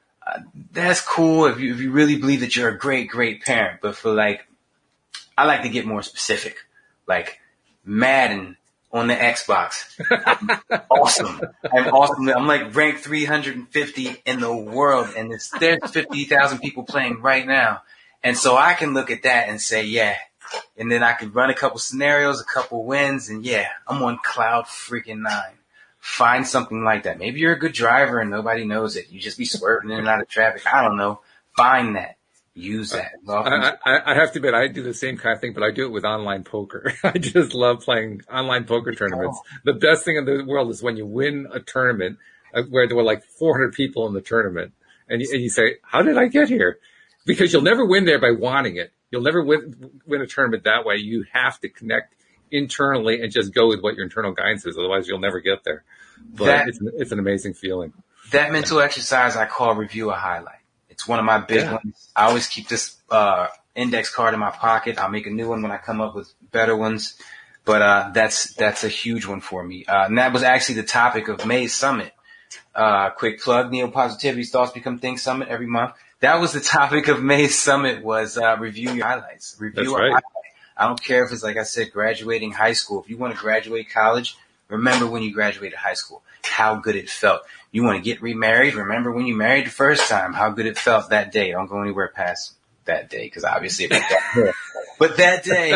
that's cool if you really believe that you're a great, great parent. But for like, I like to get more specific. Like Madden on the Xbox. I'm awesome. I'm awesome. I'm like ranked 350 in the world. And there's 50,000 people playing right now. And so I can look at that and say, yeah. And then I can run a couple scenarios, a couple wins. And yeah, I'm on cloud freaking 9. Find something like that. Maybe you're a good driver and nobody knows it. You just be swerving in and out of traffic. I don't know. Find that. use that. I have to admit, I do the same kind of thing, but I do it with online poker. I just love playing online poker tournaments. Oh. The best thing in the world is when you win a tournament where there were like 400 people in the tournament, and you say, how did I get here? Because you'll never win there by wanting it. You'll never win a tournament that way. You have to connect internally and just go with what your internal guidance is. Otherwise, you'll never get there. But it's an amazing feeling. That mental exercise I call review a highlight. It's one of my big ones. I always keep this index card in my pocket. I'll make a new one when I come up with better ones. But that's a huge one for me. And that was actually the topic of May's Summit. Quick plug, Neo-Positivity's Thoughts Become Things Summit every month. That was the topic of May's Summit was review your highlights. Review a highlight. I don't care if it's, like I said, graduating high school. If you want to graduate college, remember when you graduated high school, how good it felt. You want to get remarried, remember when you married the first time, how good it felt that day. Don't go anywhere past that day, because obviously it was that day. But that day.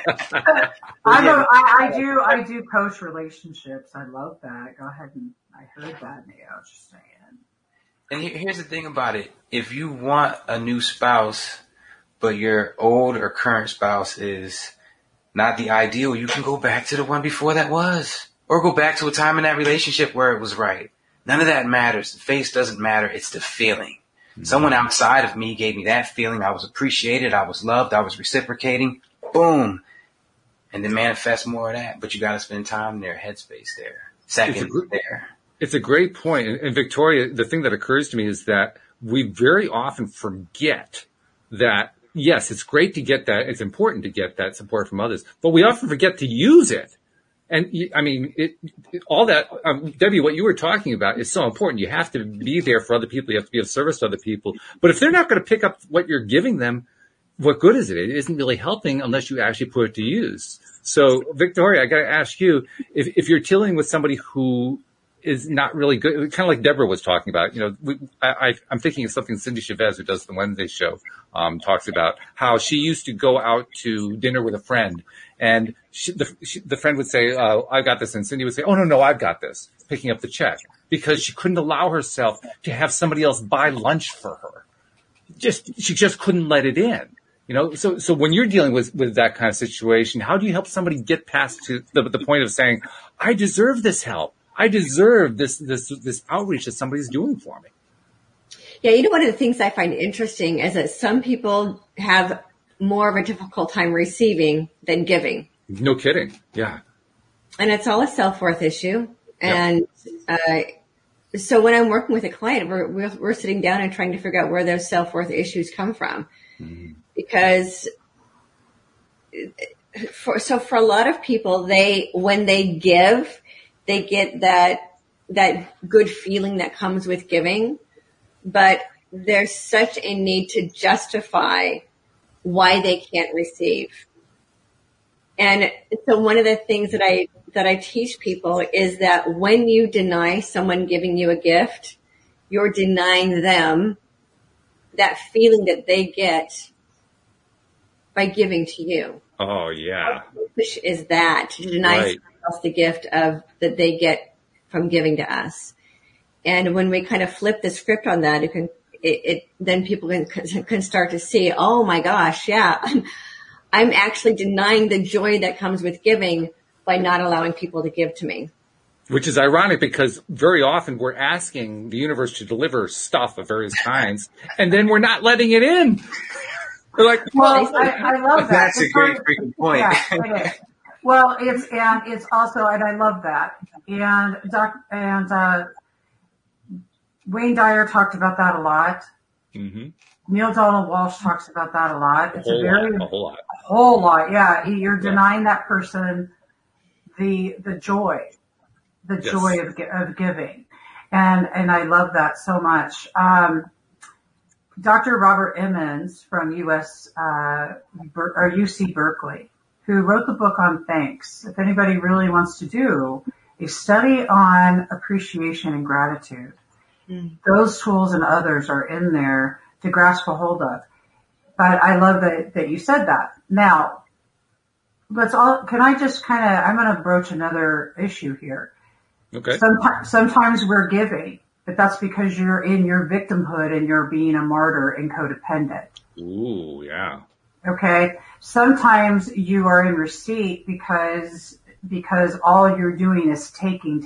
I do coach relationships. I love that. Go ahead and I heard that, Neo, just saying. And here's the thing about it. If you want a new spouse, but your old or current spouse is not the ideal, you can go back to the one before that was. Or go back to a time in that relationship where it was right. None of that matters. The face doesn't matter. It's the feeling. Mm-hmm. Someone outside of me gave me that feeling. I was appreciated. I was loved. I was reciprocating. Boom. And then manifest more of that. But you got to spend time there, headspace there, seconds there. It's a great point. And Victoria, the thing that occurs to me is that we very often forget that, yes, it's great to get that. It's important to get that support from others, but we often forget to use it. And I mean, all that, Debbie, what you were talking about is so important. You have to be there for other people. You have to be of service to other people. But if they're not going to pick up what you're giving them, what good is it? It isn't really helping unless you actually put it to use. So, Victoria, I got to ask you, if you're dealing with somebody who is not really good, kind of like Deborah was talking about, I'm thinking of something Cindy Chavez, who does the Wednesday show, talks about how she used to go out to dinner with a friend, and the friend would say, I've got this, and Cindy would say, oh, no, I've got this, picking up the check, because she couldn't allow herself to have somebody else buy lunch for her. She just couldn't let it in. So when you're dealing with that kind of situation, how do you help somebody get past to the point of saying, I deserve this help. I deserve this outreach that somebody's doing for me. Yeah, one of the things I find interesting is that some people have more of a difficult time receiving than giving. No kidding. Yeah. And it's all a self-worth issue. And so when I'm working with a client, we're sitting down and trying to figure out where those self-worth issues come from. Mm-hmm. Because for a lot of people, when they give, they get that good feeling that comes with giving, but there's such a need to justify why they can't receive. And so one of the things that I teach people is that when you deny someone giving you a gift, you're denying them that feeling that they get by giving to you. Oh, yeah. Which is that to deny someone else the gift that they get from giving to us. And when we kind of flip the script on that, then people can start to see, oh my gosh, yeah, I'm actually denying the joy that comes with giving by not allowing people to give to me. Which is ironic because very often we're asking the universe to deliver stuff of various kinds, and then we're not letting it in. We're like, well, I love that. That's a great freaking point. Yeah, it is. Well, it's also, and I love that. And Wayne Dyer talked about that a lot. Mm-hmm. Neil Donald Walsh talks about that a lot. It's a whole lot. Yeah. You're denying that person the joy of giving. And I love that so much. Dr. Robert Emmons from UC Berkeley, who wrote the book on thanks. If anybody really wants to do a study on appreciation and gratitude, those tools and others are in there to grasp a hold of. But I love that you said that. Now, can I just I'm going to broach another issue here. Okay. Sometimes we're giving, but that's because you're in your victimhood and you're being a martyr and codependent. Ooh, yeah. Okay. Sometimes you are in receipt because all you're doing is taking,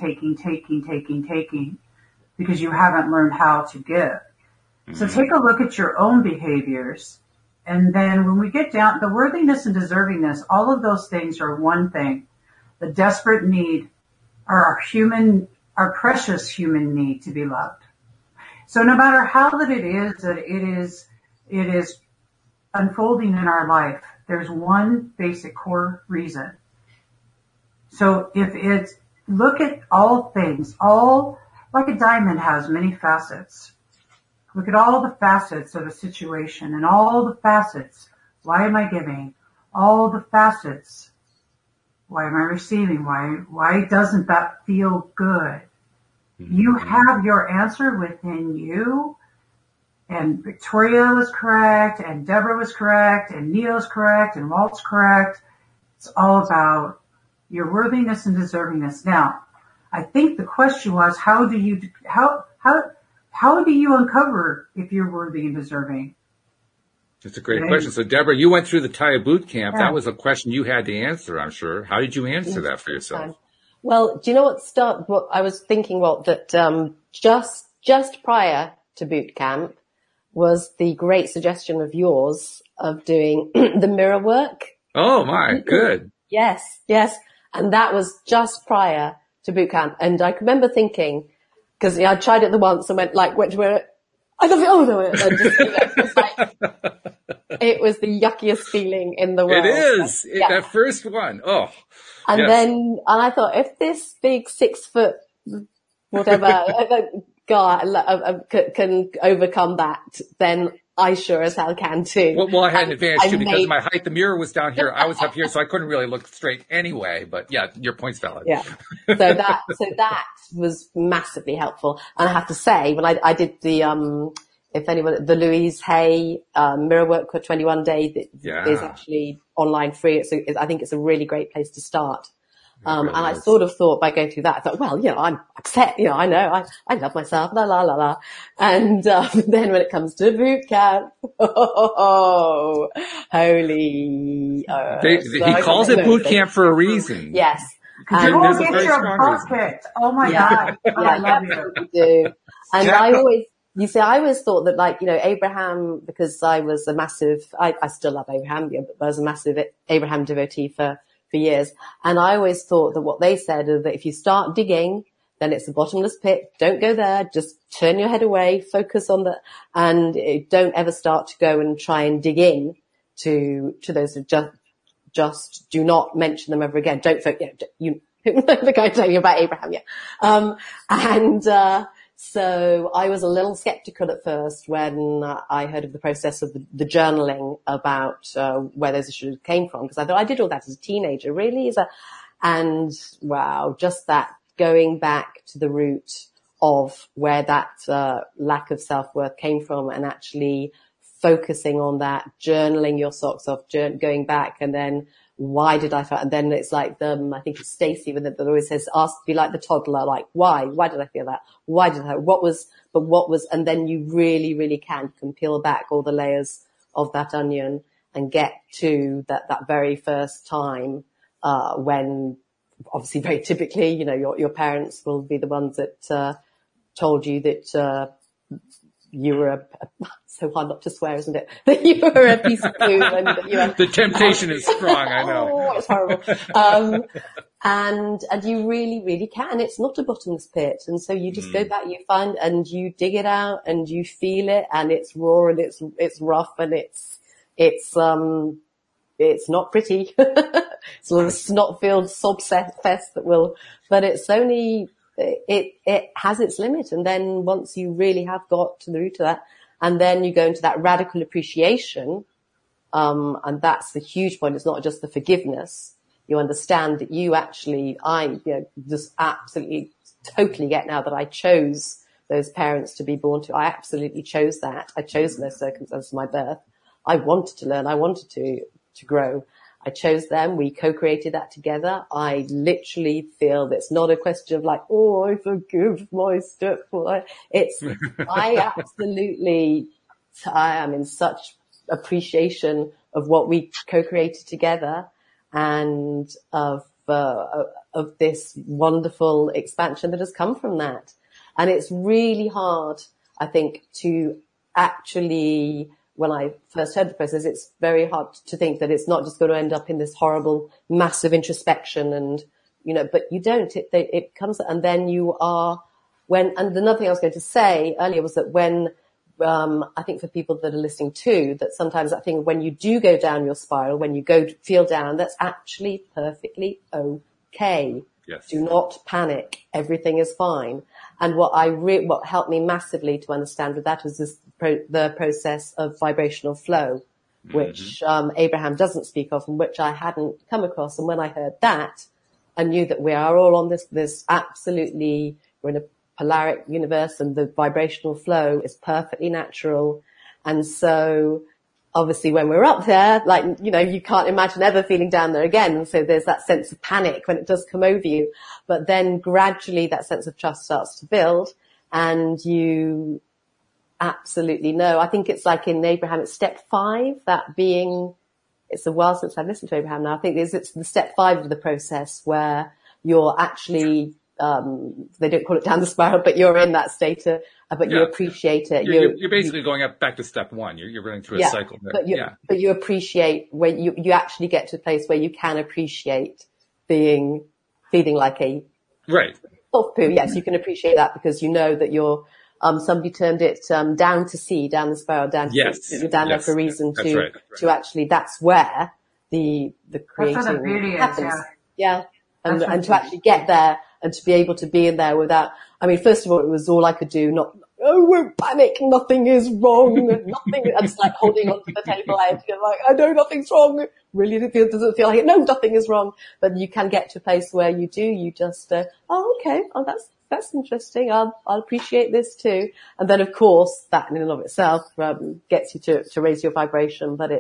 because you haven't learned how to give. So take a look at your own behaviors. And then when we get down, the worthiness and deservingness, all of those things are one thing. The desperate need, our precious human need to be loved. So no matter how that it is unfolding in our life, there's one basic core reason. So if it's, look at all things, like a diamond has many facets. Look at all the facets of a situation and all the facets. Why am I giving? All the facets. Why am I receiving? Why doesn't that feel good? You have your answer within you. And Victoria was correct, and Deborah was correct, and Neo's correct, and Walt's correct. It's all about your worthiness and deservingness. Now, I think the question was, how do you uncover if you're worthy and deserving? That's a great question. So, Deborah, you went through the Taya boot camp. Yeah. That was a question you had to answer, I'm sure. How did you answer that for yourself? Well, do you know what I was thinking, Walt, that just prior to boot camp was the great suggestion of yours of doing the mirror work. Oh my, good. Yes. And that was just prior to boot camp. And I remember thinking, because I tried it the once and went to where I love it. Oh no, and just, it's like, it was the yuckiest feeling in the world. It is. That first one. Oh. And then I thought, if this big 6 foot whatever guy can overcome that, then I sure as hell can too. Well, I had an advantage too because of my height. The mirror was down here. I was up here, so I couldn't really look straight anyway. But yeah, your point's valid. Yeah. So that was massively helpful. And I have to say, when I did the the Louise Hay mirror work for 21 days is actually online free. I think it's a really great place to start. And I sort of thought by going through that, I thought, well, I'm upset, I know, I love myself, la la la la. And then when it comes to boot camp, holy. He calls it boot camp for a reason. Yes. And you will get your butt kicked. Oh my God. I love you. Do. And I always thought that Abraham, because I was a massive, I still love Abraham, but I was a massive Abraham devotee for years. And I always thought that what they said is that if you start digging, then it's a bottomless pit. Don't go there. Just turn your head away, focus on and don't ever start to go and try and dig in to those who just do not mention them ever again. Don't forget, the guy telling you about Abraham, so I was a little skeptical at first when I heard of the process of the journaling about where those issues came from, because I thought I did all that as a teenager. Really? And wow, just that going back to the root of where that lack of self-worth came from and actually focusing on that, journaling your socks off, going back, and then why did I feel? And then it's like I think it's Stacey that always says, be like the toddler, like why did I feel that? Why did I, what was, and then you really, really can peel back all the layers of that onion and get to that very first time, when obviously very typically, your parents will be the ones that, told you that, you were so hard not to swear, isn't it? That you were a piece of poo and that you were, the temptation is strong, I know. Oh, it's horrible. And you really, really can. It's not a bottomless pit. And so you just go back, you find, and you dig it out and you feel it, and it's raw and it's rough and it's not pretty. It's a little snot-filled sob fest but it's only, it has its limit. And then once you really have got to the root of that, and then you go into that radical appreciation, and that's the huge point. It's not just the forgiveness. You understand that I just absolutely totally get now that I chose those parents to be born to. I absolutely chose that. I chose those circumstances of my birth. I wanted to learn. I wanted to grow. I chose them. We co-created that together. I literally feel that it's not a question of like, oh, I forgive my stepfather. I am in such appreciation of what we co-created together and of this wonderful expansion that has come from that. And it's really hard, I think, to actually, when I first heard the process, it's very hard to think that it's not just going to end up in this horrible, massive introspection and, but you don't. It comes, and then you are, and another thing I was going to say earlier was that when, I think for people that are listening too, that sometimes I think when you do go down your spiral, when you feel down, that's actually perfectly okay. Yes. Do not panic. Everything is fine. And what helped me massively to understand with that was the process of vibrational flow, which Abraham doesn't speak of and which I hadn't come across. And when I heard that, I knew that we are all on this absolutely, we're in a polaric universe and the vibrational flow is perfectly natural. And so obviously when we're up there, you can't imagine ever feeling down there again. And so there's that sense of panic when it does come over you. But then gradually that sense of trust starts to build and you absolutely know. I think it's like in Abraham, it's step 5, that being, it's a while since I've listened to Abraham now. I think it's the step 5 of the process where you're actually, they don't call it down the spiral, but you're in that state, but you appreciate it. You're basically going back to step 1. You're running through a cycle. But you appreciate when you actually get to a place where you can appreciate feeling like a right. Soft poo. Yes, you can appreciate that because you know that you're, somebody turned it, down to sea, down the spiral, down to sea. You're down there for a reason to actually, that's where the creating happens. Yeah. And to actually get there and to be able to be in there without, first of all, it was all I could do, won't panic, nothing is wrong, nothing, and it's like holding on to the table edge, I know nothing's wrong, really doesn't feel like it, no, nothing is wrong, but you can get to a place where you just, okay, that's interesting, I'll appreciate this too, and then of course, that in and of itself, gets you to raise your vibration, but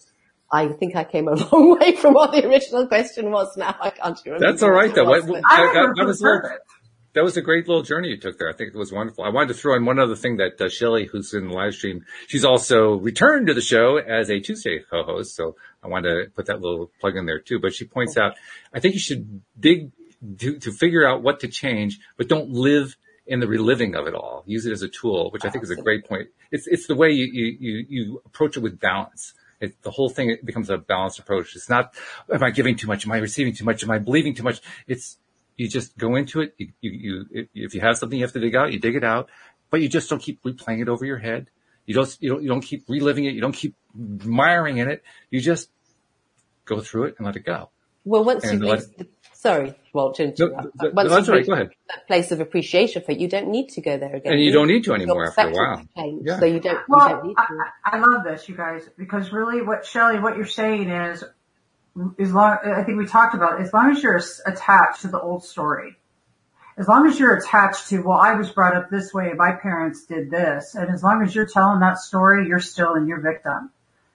I think I came a long way from what the original question was. Now I can't remember. That's all right, though. That was a great little journey you took there. I think it was wonderful. I wanted to throw in one other thing that Shelley, who's in the live stream, she's also returned to the show as a Tuesday co-host. So I wanted to put that little plug in there too. But she points out, I think you should dig to figure out what to change, but don't live in the reliving of it all. Use it as a tool, which I think is a great point. It's the way you approach it with balance. The whole thing becomes a balanced approach. It's not, am I giving too much? Am I receiving too much? Am I believing too much? You just go into it. If you have something you have to dig out, you dig it out, but you just don't keep replaying it over your head. You don't keep reliving it. You don't keep miring in it. You just go through it and let it go. Well, once you sorry, Walt, that's all right. Go ahead. That place of appreciation for it, you don't need to go there again. And you don't need to anymore after a while. Yeah. So you don't need to. I love this, you guys, because really Shelley, what you're saying is I think we talked about, as long as you're attached to the old story, as long as you're attached to, well, I was brought up this way, my parents did this, and as long as you're telling that story, you're still in your victim.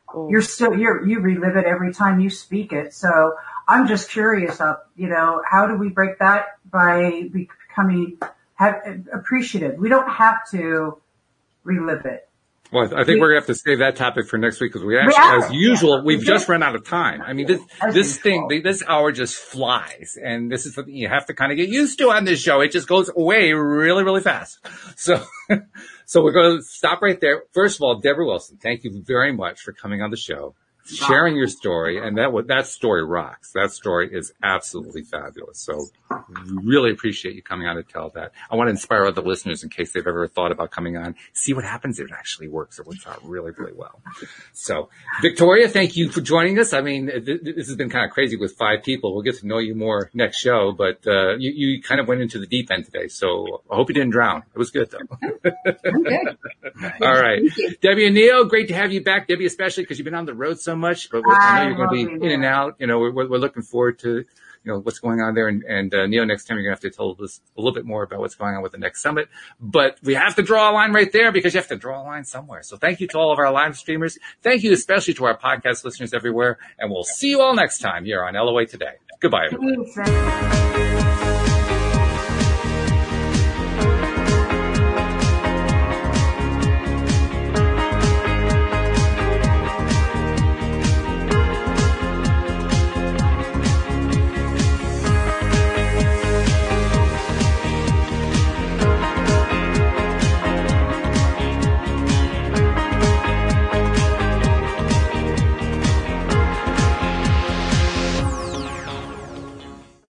You relive it every time you speak it. So I'm just curious how do we break that by becoming appreciative? We don't have to relive it. Well, I think we're going to have to save that topic for next week because we actually, as usual, we've just run out of time. This hour just flies, and this is something you have to kind of get used to on this show. It just goes away really, really fast. So we're going to stop right there. First of all, Deborah Wilson, thank you very much for coming on the show, sharing your story, and that story rocks. That story is absolutely fabulous. So really appreciate you coming on to tell that. I want to inspire other listeners in case they've ever thought about coming on. See what happens if it actually works. It works out really, really well. So Victoria, thank you for joining us. This has been kind of crazy with 5 people. We'll get to know you more next show, but you kind of went into the deep end today. So I hope you didn't drown. It was good though. Okay. All right. Debbie and Neo, great to have you back. Debbie, especially because you've been on the road so much, but I know you're going to be in and out. We're looking forward to what's going on there. And Neo, next time you're going to have to tell us a little bit more about what's going on with the next summit. But we have to draw a line right there because you have to draw a line somewhere. So thank you to all of our live streamers. Thank you especially to our podcast listeners everywhere. And we'll see you all next time here on LOA Today. Goodbye, everyone.